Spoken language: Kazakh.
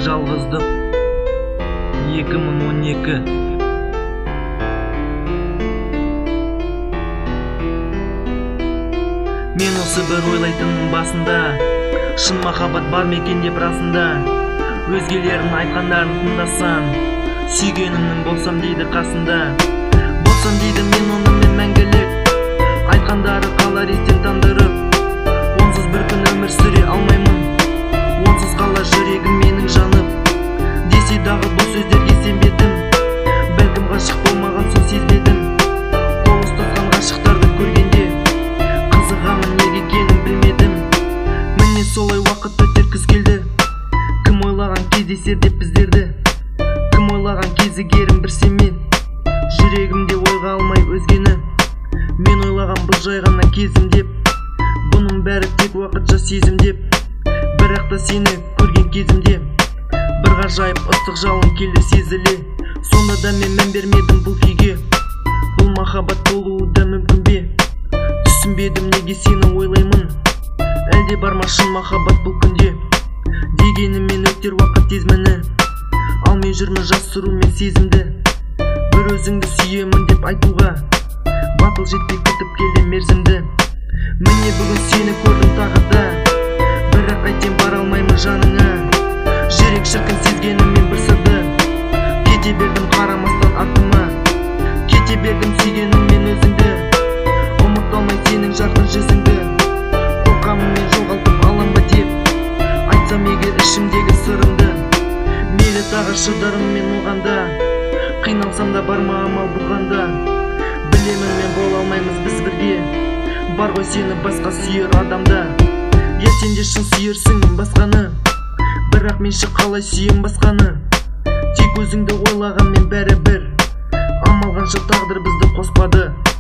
жалғыздық 2012. Мен осы бір ойлайтынмын басында, шын махаббат бар ма екен деп расында. Өзгелердің айтқандарын тыңдасам, сүйгенімнің болсам дейді қасында. Болсам дейді мен онымен мәңгілік, айтқандары қалар естен тандырып. Онсыз бір күн өмір сүре алмаймын, онсыз қалар жүрегім менің жанып. Десе дағы бұл сөздерге сенбедім, бәлкім ғашық болмаған соң сезбедім. Қол ұстасқан ғашықтарды көргенде қызығамын, неге екенін білмедім. Міне солай уақыт өтер, күз келді. Кім ойлаған кездесер деп біздерді, кім ойлаған кезігерім бір сенмен. Жүрегімде ойға алмай өзгені, мен ойлаған бұл жай ғана кезім деп. Бұның бәрі тек уақытша сезім деп. Бірақ та сені көрген кезімде бір ғажайып ыстық жалын келді сезіле. Сонда да мен мән бермедім бұл күйге, бұл махаббат болуы да мүмкін бе. Түсінбедім неге сені ойлаймын, әлде бар ма шын махаббат бұл күнде. Дегенімен өтер уақыт тез мені, ал мен жүрмін жасырумен сезімді. Бір өзіңді сүйемін деп айтуға батыл жетпей күтіп келем мерзімді. Міне бүгін сені көрдім тағы да, бірақ қайтем бара алмаймын жаныңа. Жүрек шіркін сезгеніммен бір сырды, кете бердім қарамастан артыма. Кете бердім сүйгеніммен өзіңді, ұмыта алмай сенің жарқын жүзіңді. Қорқамын мен жоғалтып алам ба деп айтсам егер ішімдегі сырымды. Мейлі тағы шыдарым мен оғанда, қиналсам да бар ма амал бұғанда. Білемін мен бола алмаймыз біз бірге, бар ғой сені басқа сүйер адамда. Я сен де шын сүйерсің басқаны, бірақ мен ше қалай сүйем басқаны. Тек өзіңді ойлаған мен бәрі бір, амал қанша тағдыр бізді қоспады.